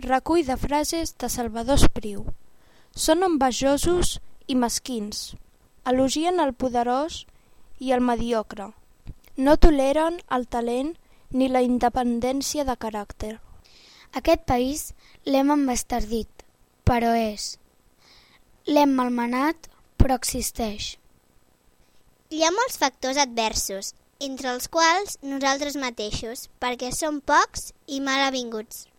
recull de frases de Salvador Espriu. Són envejosos i mesquins, elogien el poderós i el mediocre. No toleren el talent ni la independència de caràcter. Aquest país l'hem embastardit, però és. L'hem malmenat, però existeix. Hi ha molts factors adversos, entre els quals nosaltres mateixos, perquè som pocs i mal avinguts.